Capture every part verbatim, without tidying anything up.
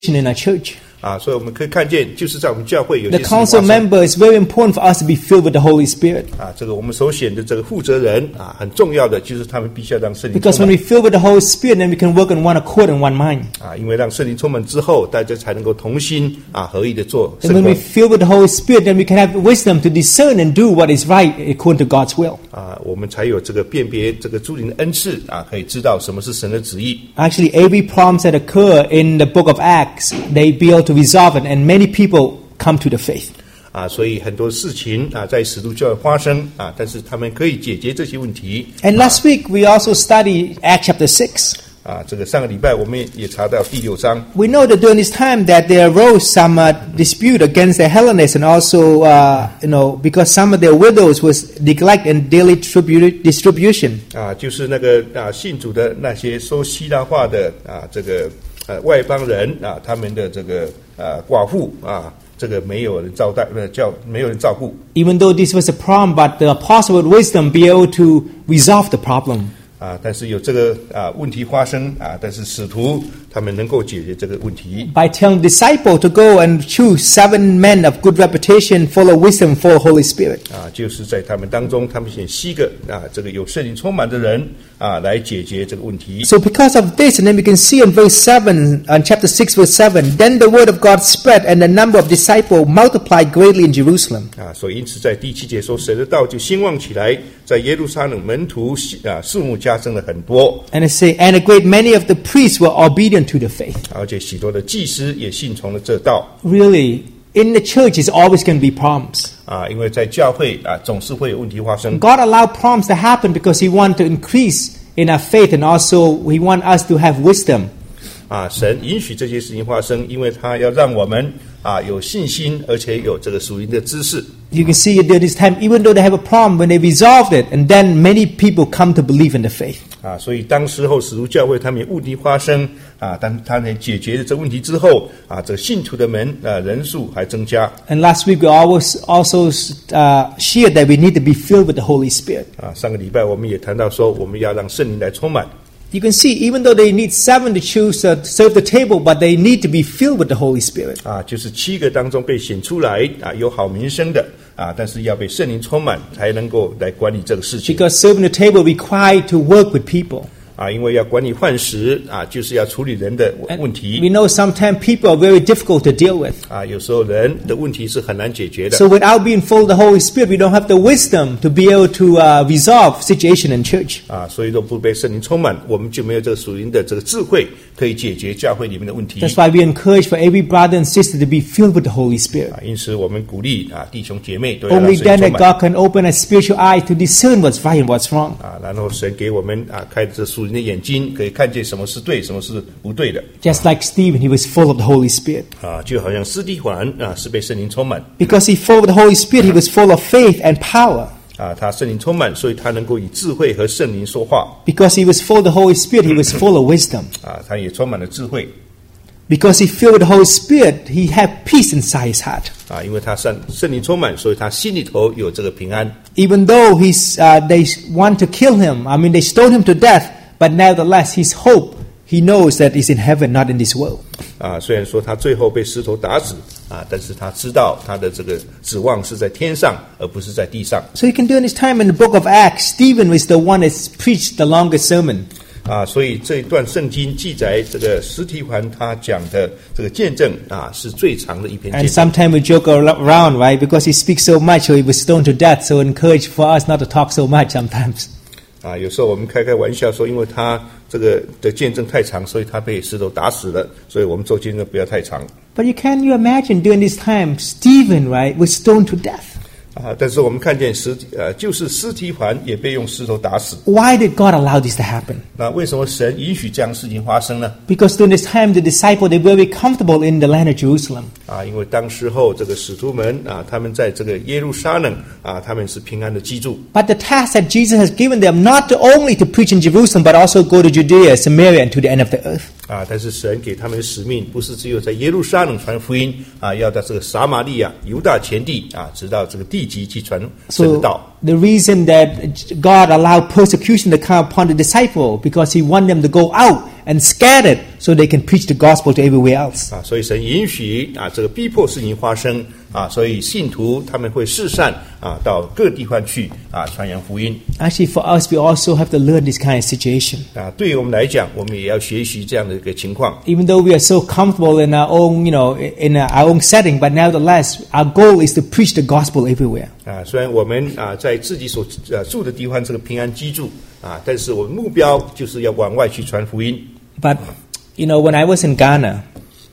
in our church. 啊，所以我们可以看见，就是在我们教会有些 The 事情发 council 生 member is very important for us to be filled with the Holy Spirit. 啊，这个我们所选的这个负责人啊，很重要的就是他们必须要让圣灵 Because 充 when 满 we fill with the Holy Spirit, then we can work on one accord and one mind. 啊，因为让圣灵充满之后，大家才能够同心啊合意的做 And 圣 when we 工 fill with the Holy Spirit, then we can have wisdom to discern and do what is right according to God's will. 啊，我们才有这个辨别这个诸灵的恩赐啊，可以知道什么是神的旨意。 Actually, every problems that occur in the book of Acts, they be able to resolve it, and many people come to the faith. 啊，所以很多事情啊，在使徒教会发生啊，但是他们可以解决这些问题。 And last week, we also studied Acts chapter six. 啊，这个上个礼拜我们也查到第六章 We know that during this time that there arose some uh, dispute against the Hellenists, and also, uh, you know, because some of their widows was neglect and daily tribu- distribution. 啊，就是那个啊信主的那些说希腊话的啊这个呃外邦人啊，他们的这个呃寡妇啊，这个没有人招待，呃叫没有人照顾。 Even though this was a problem, but the apostle with wisdom be able to resolve the problem. 啊，但是有这个啊问题发生啊，但是使徒他们能够解决这个问题 By telling disciple to go and choose seven men of good reputation, full of wisdom, full of Holy Spirit. 啊，就是在他们当中，他们选七个啊这个有圣灵充满的人啊来解决这个问题 So because of this, and then we can see in verse seven, on chapter six, verse seven, then the word of God spread, and the number of disciples multiplied greatly in Jerusalem. 啊，所以因此在第七节说，神的道就兴旺起来，在耶路撒冷门徒啊数目加增了很多， And it say, and a great many of the priests were obedient to the faith. 而且许多的祭司也信从了这道 Really, in the church is always going to be problems. 啊，因为在教会啊总是会有问题发生 God allowed problems to happen because He wants to increase in our faith, and also He wants us to have wisdom. 啊，神允许这些事情发生，因为他要让我们啊有信心，而且有这个属灵的知识 You can see during this time, even though they have a problem, when they resolved it, and then many people come to believe in the faith. 啊，所以当时候使徒教会他们有问题发生啊，但他们解决了这问题之后啊，这个信徒的门啊人数还增加 And last week we always also uh, shared that we need to be filled with the Holy Spirit. 啊。上个礼拜我们也谈到说，我们要让圣灵来充满 You can see, even though they need seven to choose uh, to serve the table, but they need to be filled with the Holy Spirit. 啊，就是七个当中被选出来啊，有好名声的啊，但是要被圣灵充满，才能够来管理这个事情 Because serving the table required to work with people. 啊，因为要管理饭食啊，就是要处理人的 And 问题 we know sometimes people are very difficult to deal with. 啊，有时候人的问题是很难解决的 So without being full of the Holy Spirit, we don't have the wisdom to be able to uh, resolve situation in church. 啊，所以若不被圣灵充满，我们就没有这个属灵的这个智慧，可以解决教会里面的问题 That's why we encourage for every brother and sister to be filled with the Holy Spirit. 啊。因此，我们鼓励啊弟兄姐妹都要让 Only 圣灵 then 充 that 满 God can open a spiritual eye to discern what's right and what's wrong. 啊，然后神给我们啊开这属灵的眼睛，可以看见什么是对，什么是不对的 Just like Stephen, he was full of the Holy Spirit. 啊，就好像司提反啊是被圣灵充满 Because he full of the Holy Spirit, he was full of faith and power. 啊，他圣灵充满，所以他能够以智慧和圣灵说话 Because he was full of the Holy Spirit, he was full of wisdom. 啊，他也充满了智慧 Because he filled with the Holy Spirit, he had peace inside his heart. 啊，因为他圣圣灵充满，所以他心里头有这个平安 Even though he's, uh, they want to kill him, I mean, they stoned him to death, but nevertheless, his hope, he knows that is in heaven, not in this world. 啊。虽然说他最后被石头打死啊，但是他知道他的这个指望是在天上，而不是在地上 So you can during this time in the book of Acts, Stephen was the one that preached the longest sermon. 啊。所以这一段圣经记载这个司提反他讲的这个见证啊，是最长的一篇 And 见证 sometimes we joke around, right? Because he speaks so much, so he was stoned to death. So encourage for us not to talk so much sometimes. 啊。有时候我们开开玩笑说，因为他这个的见证太长，所以他被石头打死了，所以我们做见证不要太长 But you can you imagine during this time, Stephen, right, was stoned to death. 啊。但是我们看见石呃，就是司提反也被用石头打死。 Why did God allow this to happen? 那为什么神允许这样的事情发生呢？ Because during this time, the disciples, they were very comfortable in the land of Jerusalem. 啊，因为当时候这个使徒们啊，他们在这个耶路撒冷啊，他们是平安的居住 But the task that Jesus has given them, not to only to preach in Jerusalem, but also go to Judea, Samaria, and to the end of the earth. 啊。但是神给他们的使命，不是只有在耶路撒冷传福音啊，要到这个撒玛利亚、犹大全地啊，直到这个地极去传神的 So 道。 the reason that God allowed persecution to come upon the disciple, because He wanted them to go out and scattered so they can preach the gospel to everywhere else. 啊，所以神允许啊这个逼迫事情发生啊，所以信徒他们会四散啊到各地方去啊传扬福音。 Actually, for us, we also have to learn this kind of situation. 啊，对于我们来讲，我们也要学习这样的一个情况。 Even though we are so comfortable in our own, you know, in our own setting, but nevertheless, our goal is to preach the gospel everywhere. 啊，虽然我们啊在自己所呃住的地方这个平安居住啊，但是我们目标就是要往外去传福音。 But you know, when I was in Ghana,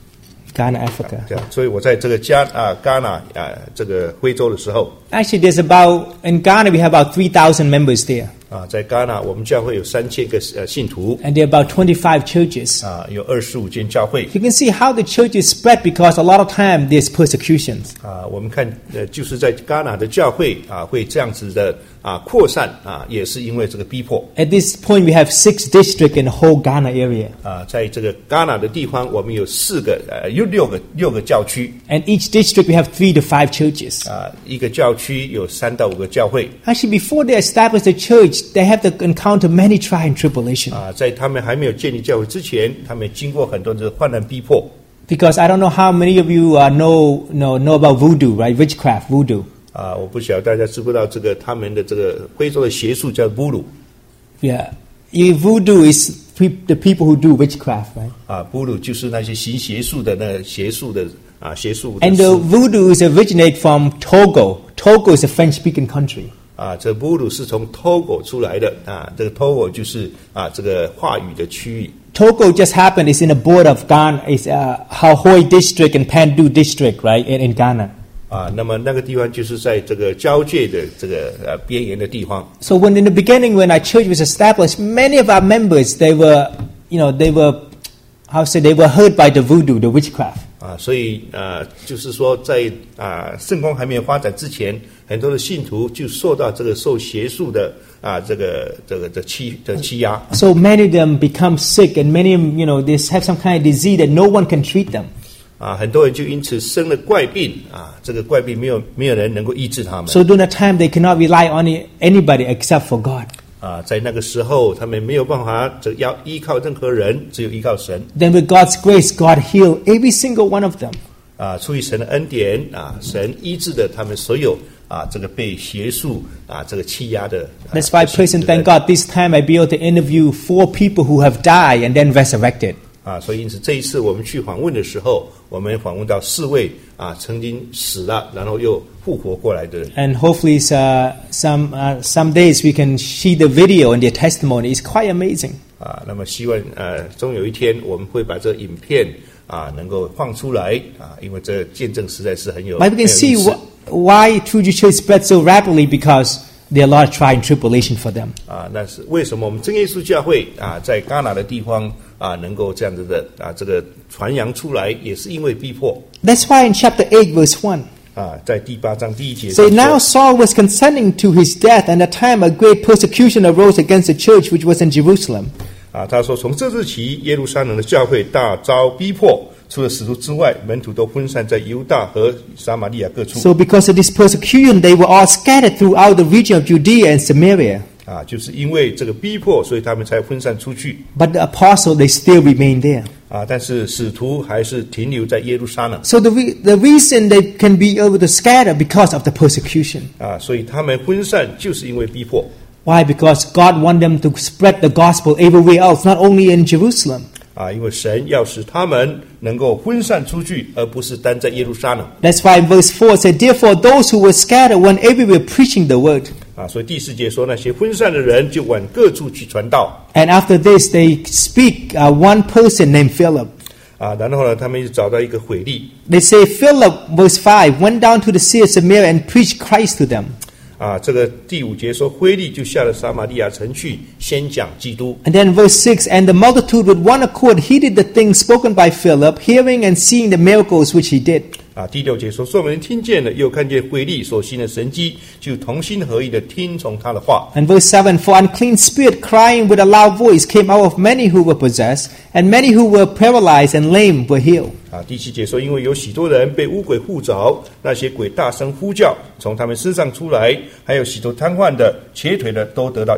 Ghana, Africa. 这样，所以我在这个加啊戛纳啊这个非洲的时候 Actually, there's about in Ghana we have about three thousand members there, 啊，在戛纳我们教会有三千个呃信徒 and there are about twenty-five churches. 啊，有二十五间教会 You can see how the church is spread because a lot of time there's persecutions. 啊。我们看呃，就是在戛纳的教会啊，会这样子的啊扩散啊，也是因为这个逼迫 At this point, we have six districts in the whole Ghana area, 啊。在这个戛纳的地方，我们有四个呃，有六个六个教区 and each district we have three to five churches. 啊，一个教区有三到五个教会 Actually, before they establish the church, they have to encounter many trial and tribulation. 啊。在他们还没有建立教会之前，他们经过很多的患难逼迫 Because I don't know how many of you uh, know, know know about voodoo, right? Witchcraft, voodoo. 啊。我不晓得大家知不知道这个他们的这个非洲的邪术叫布鲁 Yeah, You- voodoo is pe- the people who do witchcraft, right? 啊，布鲁就是那些行邪术的那邪术的啊邪术的 And 师 the voodoo is originate from Togo. Togo is a French-speaking country. 啊，这布鲁是从 Togo 出来的啊，这个 Togo 就是啊这个话语的区域 Togo just happened is in the border of Ghana, is uh, Hahoy district and Pandu district, right, in, in Ghana. 啊。那么那个地方就是在这个交界的这个呃边缘的地方 So when in the beginning, when our church was established, many of our members, they were, you know, they were, how to say, they were hurt by the voodoo, the witchcraft. 啊，所以呃就是说在啊圣光还没有发展之前，很多的信徒就受到这个受邪术的啊这个这个的欺的欺压 So many of them become sick, and many of them, you know, they have some kind of disease that no one can treat them. 啊，很多人就因此生了怪病啊，这个怪病没有没有人能够医治他们 So during that time, they cannot rely on anybody except for God. 啊，在那个时候他们没有办法这要依靠任何人，只有依靠神 Then with God's grace, God healed every single one of them. 啊，出于神的恩典啊，神医治的他们所有啊这个被邪术啊这个欺压的。啊 That's why I praise and thank God. This time I be able to interview four people who have died and then resurrected. 啊，所以因此这一次我们去访问的时候，我们访问到四位啊曾经死了，然后又复活过来的人。 And hopefully, uh, some uh, some days we can see the video and their testimony. It's quite amazing. 啊，那么希望呃，终有一天我们会把这影片啊能够放出来啊，因为这见证实在是很有。 But we can see wh- why True Jewish Church spread so rapidly because there are a lot of trial and tribulation for them. 啊，那是为什么我们真耶稣教会啊，在戛纳的地方啊，能够这样子的啊，这个传扬出来，也是因为逼迫 That's why in chapter eight, verse one, 啊，在第八章第一节 say, 上说 Now Saul was consenting to his death, and at the time a great persecution arose against the church which was in Jerusalem. 啊，他说从这日起，耶路撒冷的教会大遭逼迫，除了使徒之外，门徒都分散在犹大和撒玛利亚各处。 So because of this persecution, they were all scattered throughout the region of Judea and Samaria. 啊，就是因为这个逼迫，所以他们才分散出去。 But the apostle, they still remain there. 啊，但是使徒还是停留在耶路撒冷。 So the, re- the reason they can be able to scatter because of the persecution. 啊，所以他们分散就是因为逼迫。 Why? Because God wants them to spread the gospel everywhere else, not only in Jerusalem. 啊，因为神要使他们能够分散出去，而不是单在耶路撒冷。 That's why in verse four it said, Therefore those who were scattered went everywhere preaching the word. 啊，所以第四节说，那些分散的人就往各处去传道。 And after this, they speak uh, one person named Philip. 啊，然后呢，他们就找到一个腓力。 They say Philip, verse five, went down to the sea of Samaria and preached Christ to them. 啊，这个第五节说，腓力就下了撒玛利亚城去宣讲基督。 And then verse six, and the multitude with one accord heeded the things spoken by Philip, hearing and seeing the miracles which he did. 啊，第六节说，众人听见了，又看见腓力所行的神迹，就同心合意的听从他的话。 And verse seven, for unclean spirit crying with a loud voice came out of many who were possessed, and many who were paralyzed and lame were healed. 啊，第七节说，因为有许多人被污鬼附着，那些鬼大声呼叫，从他们身上出来，还有许多瘫痪的、瘸腿的都得到医治。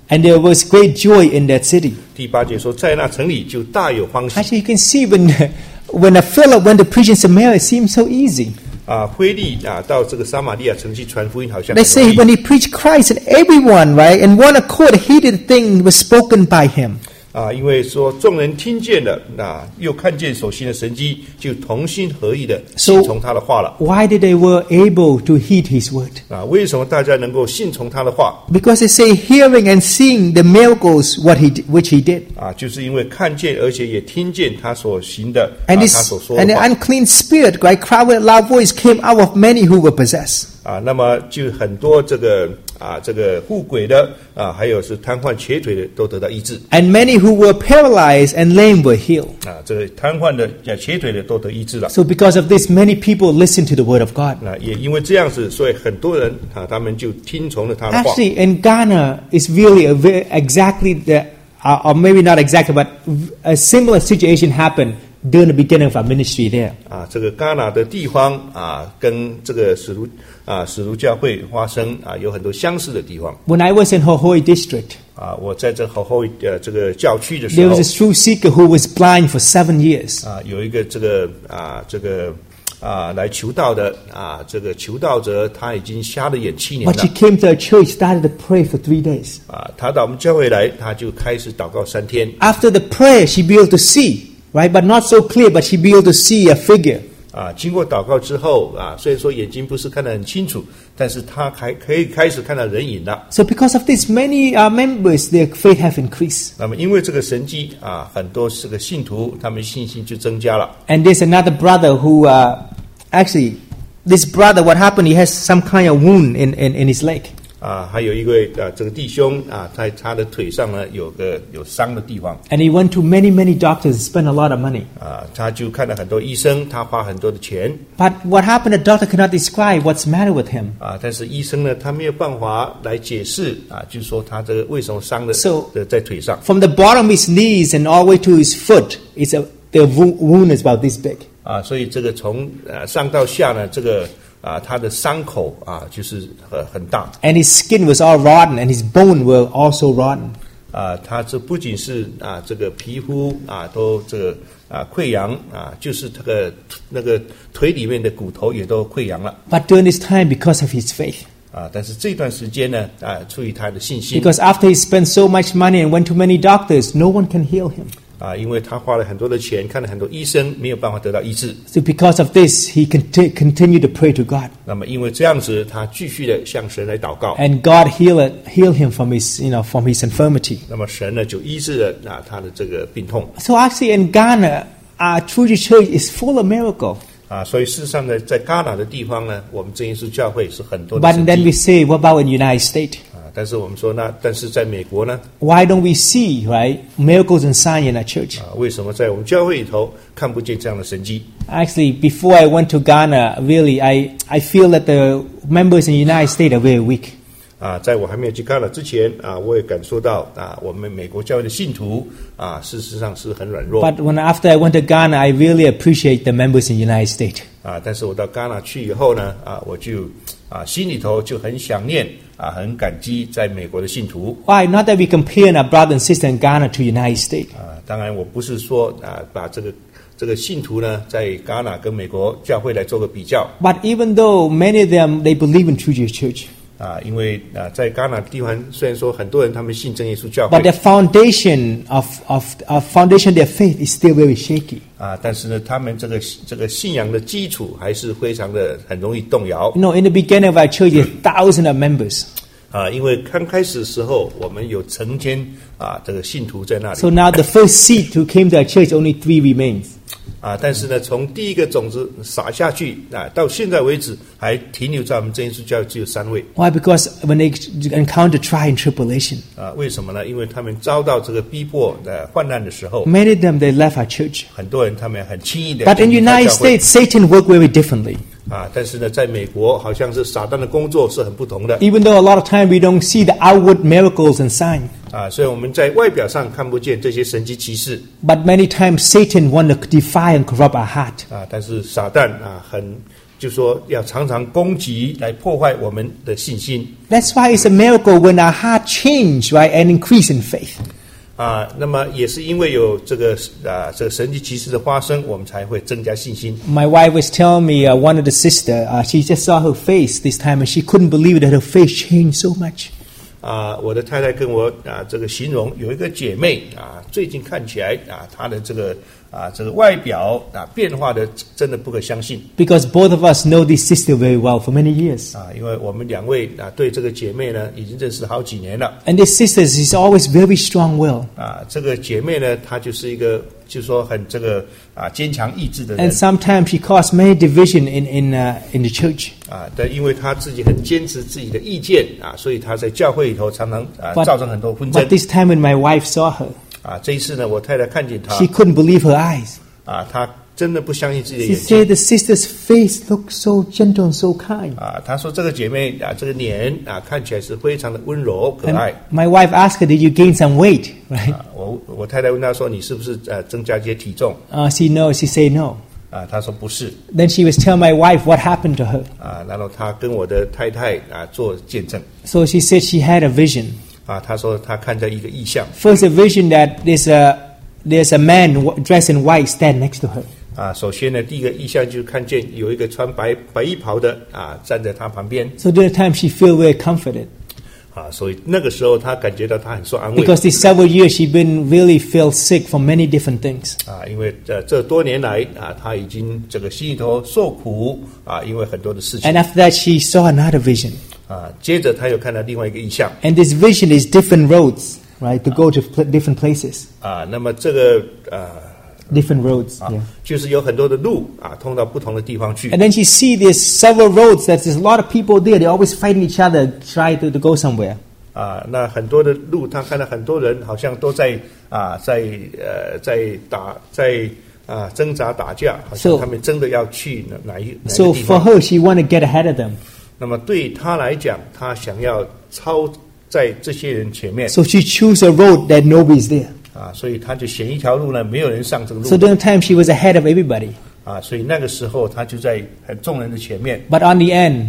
And there was great joy in that city. 第八节说，在那城里就大有欢喜。 Actually, you can see when when Philip went to preach in Samaria, it seemed so easy. 啊，腓利啊，到这个撒玛利亚城去传福音，好像 They 很 say 容易 when he preached Christ, and everyone, right, in one accord, heeded the thing was spoken by him. 啊，因为说众人听见了，那又看见所行的神迹，就同心合意的信从他的话了。 Why did they were able to heed his word? 啊，为什么大家能够信从他的话？ Because they say hearing and seeing the miracles what he which he did. 啊，就是因为看见，而且也听见他所行的，啊， And 他 this 所说 and 的 the 话。 unclean spirit, right, cried with a loud voice came out of many who were possessed. 啊，那么就很多这个啊，这个护鬼的啊，还有是瘫痪瘸腿的，都得到医治。 And many who were paralyzed and lame were healed. 啊，这个瘫痪的、啊瘸腿的都得医治了。 So because of this, many people listened to the word of God. 那也因为这样子，所以很多人啊，他们就听从了他的话。 Actually, in Ghana, it's really a very, exactly the, uh, or maybe not exactly, but a similar situation happened during the beginning of our ministry there. 啊，这个戛纳的地方啊，跟这个使徒啊使徒教会发生啊有很多相似的地方。 When I was in Hohoi district, 啊，我在这后后呃这个教区的时 there 候 was a truth seeker who was blind for seven years. 啊，有一个这个啊这个啊来求道的啊这个求道者，他已经瞎了眼七年 But she 了 came to our church, started to pray for three days. 啊，他到我们教会来，他就开始祷告三天 After the prayer, she be able to see, right? But not so clear, but she be able to see a figure. 啊。经过祷告之后啊，虽然说眼睛不是看得很清楚，但是他还可以开始看到人影了。 So because of this, many uh, members, their faith have increased. 那么因为这个神迹啊，很多这个信徒他们信心就增加了。 And there's another brother who, uh, actually, this brother, what happened, he has some kind of wound in, in, in his leg. 啊，还有一位啊，这个弟兄啊，在他的腿上呢有个有伤的地方 And he went to many, many doctors, spent a lot of money. 啊，他就看了很多医生，他花很多的钱 But what happened, the doctor could not describe what's the matter with him. 啊，但是医生呢，他没有办法来解释啊，就是说他这个为什么伤的 So- 的在腿上 From the bottom of his knees and all the way to his foot, it's a, the wo- wound is about this big. 啊，所以这个从呃上到下呢，这个啊他的伤口啊就是很很大 And his skin was all rotten and his bone were also rotten. 啊，他这不仅是啊这个皮肤啊都这个啊溃疡啊，就是这个那个腿里面的骨头也都溃疡了。 But during this time, because of his faith, 啊，但是这段时间呢，啊，出于他的信心， because after he spent so much money and went to many doctors, no one can heal him. 啊，因为他花了很多的钱，看了很多医生，没有办法得到医治。 So because of this, he conti- continued to pray to God. 那么因为这样子，他继续的向神来祷告， And God healed, healed him from his, you know, from his infirmity. 那么神呢就医治了啊他的这个病痛。 So actually in Ghana, our True Church is full of miracle. 啊，所以事实上呢，在戛纳的地方呢，我们真耶稣教会是很多的 But 神 then we 迹 say, what about in the United States? 啊，但是我们说那，但是在美国呢， Why don't we see, right, miracles and signs in our church? 啊，为什么在我们教会里头看不见这样的神迹？ Actually, before I went to Ghana, really, I, I feel that the members in the United States are very weak. 啊，在我还没有去戛纳之前啊，我也感受到啊，我们美国教会的信徒啊，事实上是很软弱 But when after I went to Ghana, I really appreciate the members in the United States. 啊。但是我到戛纳去以后呢，啊，我就啊心里头就很想念啊，很感激在美国的信徒 Why? Not that we compare our brother and sister in Ghana to the United States. 啊。当然，我不是说啊，把这个这个信徒呢，在戛纳跟美国教会来做个比较 But even though many of them, they believe in True Jesus Church, 啊，因为啊，在戛纳地方虽然说很多人他们信真耶稣教 but 会 the foundation of, of, of foundation of their faith is still very shaky. 啊，但是呢，他们这个这个信仰的基础还是非常的很容易动摇 You know, in the beginning of our church, there are thousands of members. 啊，因为刚开始的时候我们有成千啊这个信徒在那里 So now the first seed who came to our church, only three remains. 啊，但是呢，从第一个种子撒下去啊，到现在为止还停留在我们真耶稣教会只有三位 Why? Because when they encounter trial and tribulation, 啊，为什么呢？因为他们遭到这个逼迫的患难的时候， many of them, they left our church. 很多人他们很轻易的 But in the United States, Satan worked very differently. 啊，但是呢，在美国好像是撒旦的工作是很不同的 Even though a lot of time we don't see the outward miracles and signs, 啊，所以我们在外表上看不见这些神迹奇事 but many times Satan want to defile and corrupt our heart. 啊，但是撒旦啊很就说要常常攻击来破坏我们的信心。 That's why it's a miracle when our heart change, right, and increase in faith. 啊，那么也是因为有这个啊这个神迹奇事的发生，我们才会增加信心。 My wife was telling me uh, one of the sister, uh, she just saw her face this time and she couldn't believe that her face changed so much. 啊，我的太太跟我啊这个形容，有一个姐妹啊，最近看起来啊，她的这个啊这个外表啊变化的真的不可相信。 Because both of us know this sister very well for many years. 啊，因为我们两位啊对这个姐妹呢已经认识好几年了。 And this sister is always very strong-willed. 啊，这个姐妹呢，她就是一个就是说很这个啊坚强意志的人。 And sometimes she caused many division in in uh, in the church. 啊，但因为她自己很坚持自己的意见啊，所以她在教会里头常常啊 But, 造成很多纷争。 but this time when my wife saw her, 啊，这一次呢，我太太看见她， she couldn't believe her eyes. 啊，她真的不相信自己的 She 眼睛。 said the sister's face looked so gentle and so kind. 啊，她说这个姐妹啊，这个脸啊看起来是非常的温柔可 And 爱。 my wife asked her, "Did you gain some weight?" Right? 啊，我我太太问她说，你是不是呃增加一些体重？ Uh, she knows. She said no. 啊，她说不是。 Then she was telling my wife what happened to her. 啊，然后她跟我的太太啊做见证。 So she said she had a vision. 啊，她说她看到一个异象。 First, a vision that there's a there's a man dressed in white stand next to her. 啊，首先呢，第一个意象就是看见有一个穿白白衣袍的啊站在她旁边。 So during the time, she felt very comforted 啊，所以那个时候她感觉到她很受安慰。 because these several years she'd been really felt sick from many different things. 啊，因为呃这多年来啊，她已经这个心里头受苦啊，因为很多的事情。 And after that, she saw another vision. 啊，接着她又看到另外一个意象。 And this vision is different roads, right, to go to pl- different places. 啊，那么这个呃 Different roads. 啊 Yeah. 就是有很多的路啊，通到不同的地方去。 And then she see there's several roads that there's a lot of people there. They're always fighting each other, try to, to go somewhere. 啊，那很多的路，她看到很多人好像都在啊，在呃，在打，在啊挣扎打架，好像 So- 他们真的要去哪哪一哪一 So 个地 for 方。 her, she want to get ahead of them. 那么对她来讲，她想要超在这些人前面 So she choose a road that nobody's there. 啊，所以她就选一条路呢，没有人上这个 So 路 during the time, she was ahead of everybody. 啊，所以那个时候她就在很众人的前面。 But on the end,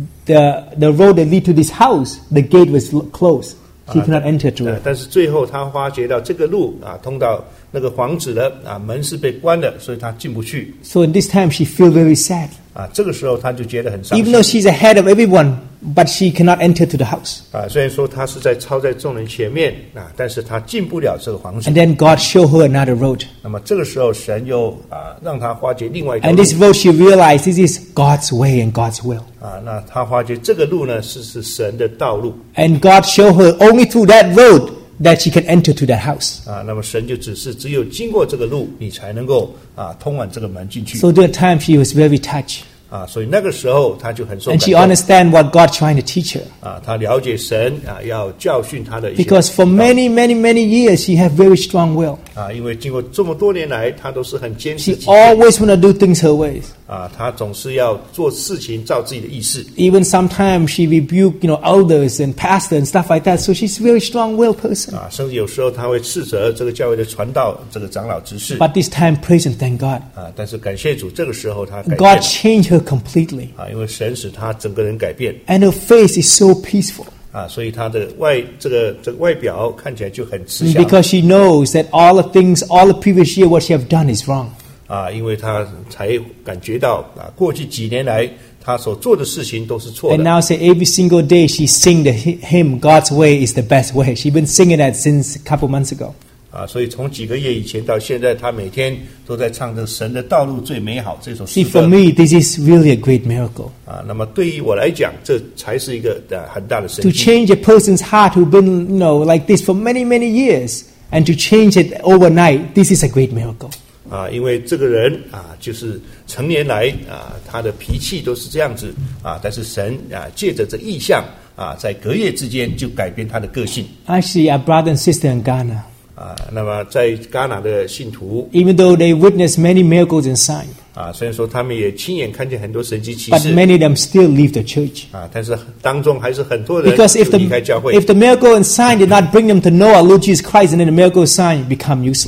the the road that lead to this house, the gate was lo- closed. She cannot enter through 呃 it. 但是最后她发觉到这个路啊，通到那个房子的啊门是被关的，所以她进不去 So in this time, she feel very sad. 啊。这个时候她就觉得很伤 Even 心 though she's ahead of everyone, but she cannot enter to the house. 啊。虽然说她是在超在众人前面啊，但是她进不了这个房子 And。then God showed her another road. 那么这个时候神又啊让她发觉另外一条 And 路 this road, she realized this is God's way and God's will. 啊。那她发觉这个路呢是是神的道路 And God showed her only through that road that she can enter to that house. 啊。那么神就指示，只有经过这个路，你才能够啊通往这个门进去 So during the time, she was very touched. 啊。所以那个时候她就很受 And 感 she 动 understand what God's trying to teach her. 啊。她了解神啊要教训她的一些 Because for many, many, many years, she had very strong will. 啊，因为经过这么多年来，她都是很坚持 She 己见 always want to do things her ways. 啊，她总是要做事情照自己的意思 Even sometimes she rebuked, you know, elders and pastors and stuff like that. So she's a very strong-willed person. 啊，甚至有时候她会斥责这个教会的传道、这个长老执事 But this time, praise and thank God. 啊。但是感谢主，这个时候她改变 God 了 changed her completely. 啊，因为神使她整个人改变 And her face is so peaceful. 啊，所以她的外这个这个外表看起来就很慈祥 Because she knows that all the things, all the previous year, what she have done is wrong. 啊，因为她才感觉到啊，过去几年来她所做的事情都是错 And 的 now say every single day she sing the hy- hymn, God's way is the best way. She's been singing that since a couple months ago. 啊，所以从几个月以前到现在，她每天都在唱这个神的道路最美好这首诗 See, for 歌 me, this is really a great miracle. 啊。那么对于我来讲，这才是一个呃很大的神 To 迹 change a person's heart who've been, you know, like this for many, many years, and to change it overnight, this is a great miracle. 啊，因为这个人啊，就是成年来啊，他的脾气都是这样子啊，但是神啊，借着这意象啊，在隔夜之间就改变他的个性 Actually, our brother and sister in Ghana, 啊。那么在戛纳的信徒 even though they witnessed many miracles and signs, 啊，虽然说他们也亲眼看见很多神迹奇 but 事 many of them still leave the church. 啊，但是当中还是很多人 Because if 就离开教 the 会 if the miracle and sign did not bring them to know our Lord Jesus Christ, and then the miracle and sign become useless.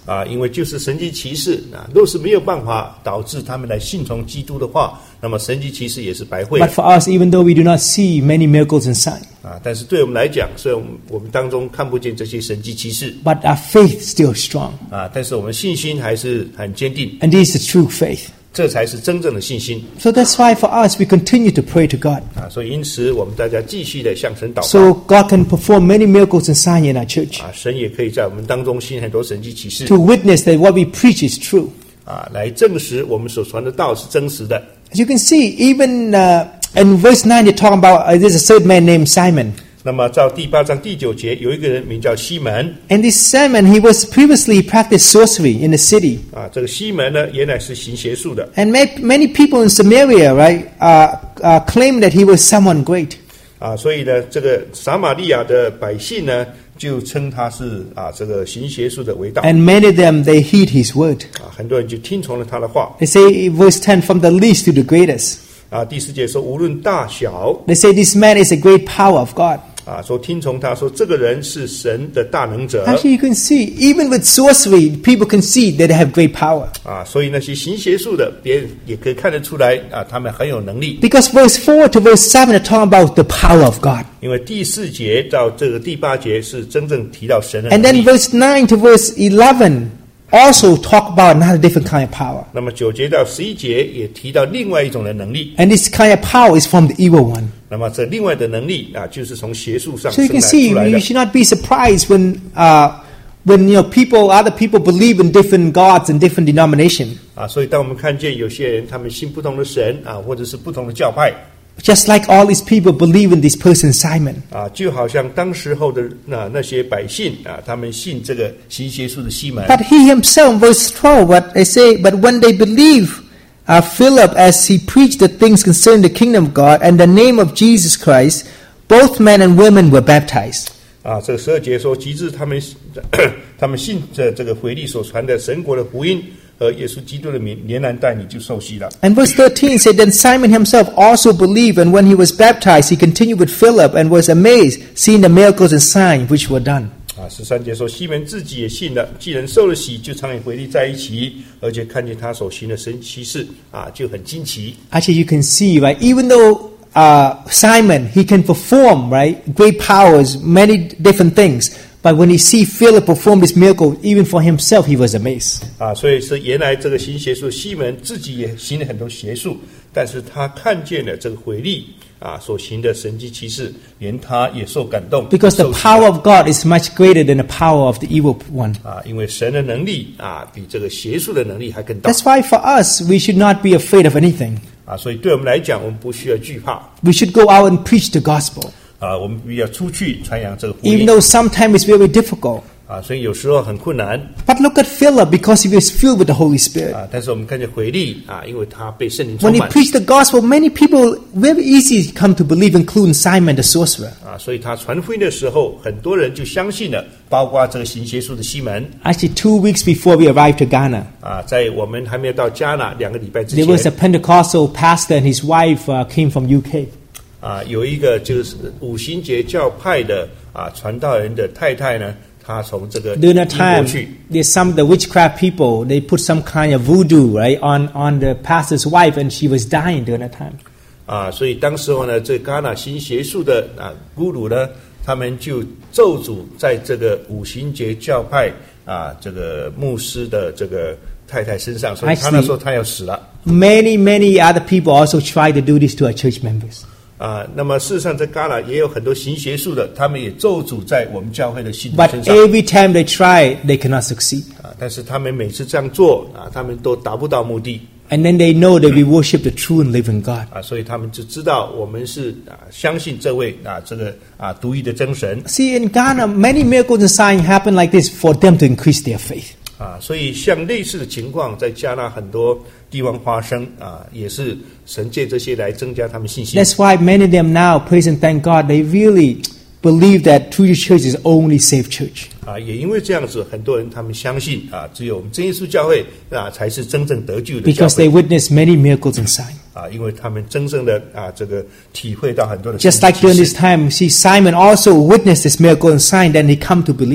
啊，因为就是神迹奇事啊，若是没有办法导致他们来信从基督的话，那么神迹奇事也是白费。 But for us, even though we do not see many miracles and signs, 啊，但是对我们来讲，虽然我们我们当中看不见这些神迹奇事， but our faith is still strong. 啊，但是我们信心还是很坚定， And this is true faith. 这才是真正的信心。 So that's why for us, we continue to pray to God. 啊，所以因此我们大家继续的向神祷告。 So God can perform many miracles and signs in our church. 啊，神也可以在我们当中行很多神迹奇事， To witness that what we preach is true. 啊，来证实我们所传的道是真实的。 As you can see, even uh, in verse nine, they're talking about uh, there's a certain man named Simon. 那么到第八章第九节，有一个人名叫西门。 And this Simon, he was previously practiced sorcery in the city. 啊，这个西门呢，原来是行邪术的。 And many, many people in Samaria, right, uh, uh, claim that he was someone great. 啊，所以呢，这个撒玛利亚的百姓呢，就称他是啊，这个行邪术的为大。 And many of them, they heed his word. 啊，很多人就听从了他的话。 They say, in verse ten, from the least to the greatest. 啊，第四节说，无论大小， They say this man is a great power of God. 啊，说听从他，说这个人是神的大能者。 Actually, you can see, even with sorcery, people can see that they have great power. 啊，所以那些行邪术的，别人也可以看得出来啊，他们很有能力。 Because verse four to verse seven are talking about the power of God. 因为第四节到这个第八节是真正提到神的能 And 力。 then verse nine to verse eleven also talk about another different kind of power. 那么九节到十一节也提到另外一种的能力。 And this kind of power is from the evil one. 那么这另外的能力啊，就是从邪术上 So 生 you can 来 see, 出来 you 的。 should not be surprised when, uh, when you know people, other people believe in different gods and different denominations. 啊，所以当我们看见有些人他们信不同的神啊，或者是不同的教派 Just like all these people believe in this person Simon. 啊，就好像当时候的那那些百姓啊，他们信这个行邪术的西门。 But he himself, verse twelve, what they say, but when they believe uh, Philip as he preached the things concerning the kingdom of God and the name of Jesus Christ, both men and women were baptized. 啊，这个十二节说，及至他们他们信着这个腓力所传的神国的福音和耶稣基督的名，连然带你就受洗了。 And verse thirteen said, Then Simon himself also believed, and when he was baptized, he continued with Philip and was amazed, seeing the miracles and signs which were done. 啊，十三节说，西门自己也信了，既然受了洗，就常与腓力在一起，而且看见他所行的神奇事，啊，就很惊奇。 Actually, you can see, right, even though uh, Simon, he can perform, right, great powers, many different things, but when he see Philip perform this miracle, even for himself, he was amazed. 啊，所以是原来这个行邪术，西门自己也行了很多邪术，但是他看见了这个腓力啊所行的神迹奇事，连他也受感动。 Because the 受洗 power of God is much greater than the power of the evil one. 啊，因为神的能力啊比这个邪术的能力还更大 That's why for us, we should not be afraid of anything. 啊，所以对我们来讲，我们不需要惧怕 We should go out and preach the gospel. 啊，我们必须要出去传扬这个福 Even 音 though sometimes it's very difficult. 啊，所以有时候很困难 But look at Philip because he was filled with the Holy Spirit. 啊，但是我们看见腓力啊，因为他被圣灵 When 充 he 满 preached the gospel, many people very easy come to believe, including Simon the sorcerer. 啊，所以他传福音的时候，很多人就相信了，包括这个行邪术的西门 Actually, two weeks before we arrived to Ghana, 啊，在我们还没有到加纳两个礼拜之 there was a 前 Pentecostal pastor and his wife uh, came from U K. 啊，有一个就是五旬节教派的啊传道人的太太呢，她从这个 During 英 that 国 time, 去 there's some of the witchcraft people, they put some kind of voodoo, right, on, on the pastor's wife, and she was dying during that time. 啊，所以当时候呢，这戛纳新邪术的啊咕噜呢，他们就咒诅在这个五旬节教派啊这个牧师的这个太太身上，所以他那时候他要死了。 Many, many other people also try to do this to our church members. 啊，那么事实上在戛纳也有很多行邪术的，他们也咒诅在我们教会的信徒 But 身上。 every time they try, they cannot succeed. 啊，但是他们每次这样做啊，他们都达不到目的 And then they know that we worship the true and living God. 啊，所以他们就知道我们是啊相信这位啊这个啊独一的真神 See, in Ghana, many miracles and signs happen like this for them to increase their faith. 啊，所以像类似的情况在加纳很多地方发生啊，也是神借这些来增加他们信心。 That's why many of them now, praise and thank God, they really believe that True Church is the only safe church. 啊，也因为这样子，很多人他们相信啊，只有我们真耶稣教会啊才是真正得救的教 Because they 会 witness many miracles and signs. 啊，因为他们真正的啊这个体会到很多的 Just like during this time, see, Simon also witnessed this miracle and sign, then he come to believe. 啊，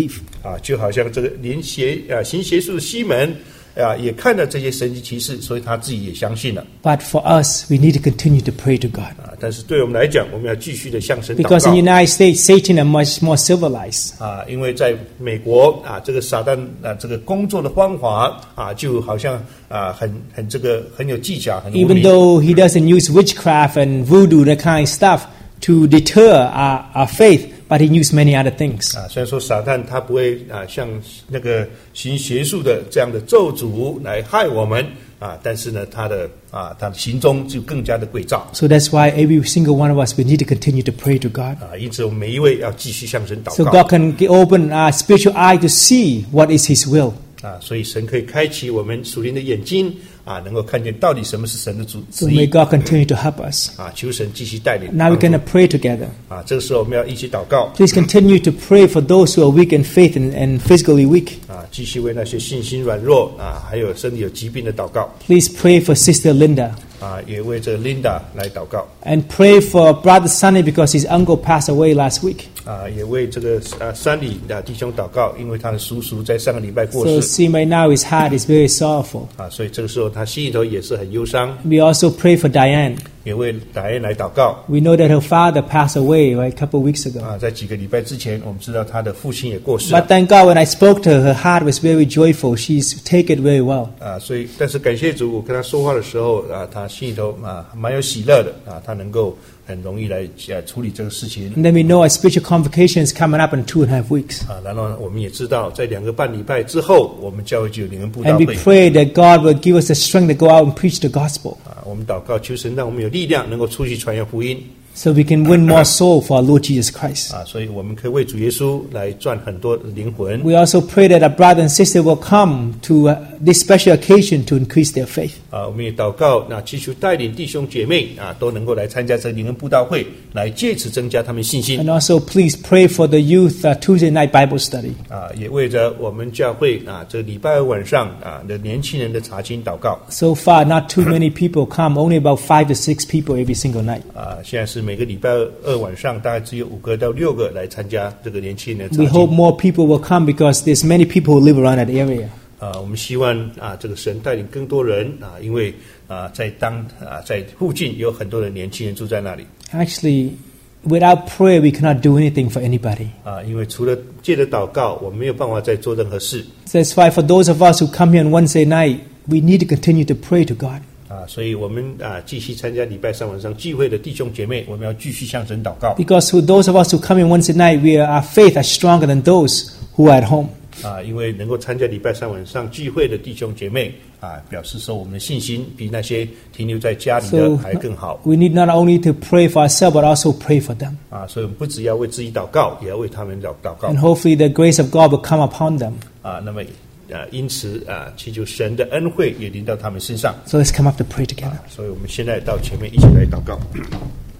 啊，就好像这个灵邪啊行邪术的西门啊，也看到这些神迹奇事，所以他自己也相信了。 But for us, we need to continue to pray to God. 啊，但是对我们来讲，我们要继续的向神祷告。 Because in the United States, Satan is much more civilized. 啊，因为在美国啊，这个撒旦啊，这个工作的方法啊，就好像啊，很很这个很有技巧，很 Even though he doesn't use witchcraft and voodoo, that kind of stuff, to deter our, our faith, but he used many other things. 啊，虽然说撒旦他不会啊像那个行邪术的这样的咒诅来害我们啊，但是呢，他的啊他的行踪就更加的诡诈。 So that's why every single one of us, we need to continue to pray to God. 啊，因此我们每一位要继续向神祷 So 告。 God can open our spiritual eye to see what is His will. 啊，所以神可以开启我们属灵的眼睛啊，能够看见到底什么是神的主 So 旨 may 意 God continue to help us. 啊，求神继续带领。 Now we're going to pray together. 啊，这个时候我们要一起祷告 Please continue to pray for those who are weak in faith and, and physically weak. 啊，继续为那些信心软弱啊，还有身体有疾病的祷告 Please pray for Sister Linda. 啊，也为这 Linda 来祷告 And pray for Brother Sonny because his uncle passed away last week. 啊，也为这个啊山里的弟兄祷告，因为他的叔叔在上个礼拜过 So 世 see right now his heart is very sorrowful. 啊，所以这个时候他心里头也是很忧伤， We also pray for Diane. 也为达恩来祷告 We know that her father passed away right, a couple of weeks ago. 啊。在几个礼拜之前，我们知道他的父亲也过世 But 了 thank God when I spoke to her, her heart was very joyful. She's take it very well. 啊，所以但是感谢主，我跟他说话的时候啊，他心里头啊蛮有喜乐的啊，他能够很容易来呃处理这个事情 And then we know a spiritual convocation is coming up in two and a half weeks. 啊。然后呢，我们也知道，在两个半礼拜之后，我们教会就有灵恩布道 And we 会 pray that God will give us the strength to go out and preach the gospel 啊。我们祷告，求神让我们有力量，能够出去传扬福音 so we can win more soul for our Lord Jesus Christ. 啊。所以我们可以为主耶稣来赚很多灵魂 We also pray that our brother and sister will come to uh, this special occasion to increase their faith. 啊。我们也祷告，那祈求带领弟兄姐妹啊，都能够来参加这个灵恩布道会，来借此增加他们信心 And also please pray for the youth uh, Tuesday night Bible study. 啊。也为着我们教会啊，这个礼拜二晚上啊的年轻人的查经祷告 So far, not too many people come, only about five to six people every single night. 啊。现在是每个礼拜二晚上大概只有五个到六个来参加这个年轻人的 We 查 hope 经 more people will come because there's many people who live around that area. 啊。我们希望啊，这个神带领更多人啊，因为啊，在当啊在附近有很多的年轻人住在那里 Actually, without prayer, we cannot do anything for anybody. 啊。因为除了借着祷告，我们没有办法再做任何事 So that's why for those of us who come here on Wednesday night, we need to continue to pray to God. 啊。所以我们啊继续参加礼拜三晚上聚会的弟兄姐妹，我们要继续向神祷告 Because for those of us who come in Wednesday night, we are, our faith is stronger than those who are at home. 啊。因为能够参加礼拜三晚上聚会的弟兄姐妹啊，表示说我们的信心比那些停留在家里的 So 还更好 we need not only to pray for ourselves, but also pray for them. 啊。所以我们不只要为自己祷告，也要为他们祷祷告 And hopefully the grace of God will come upon them. 啊。那么啊，因此啊，祈求神的恩惠也临到他们身上 So let's come up to pray together. 所以我们现在到前面一起来祷告。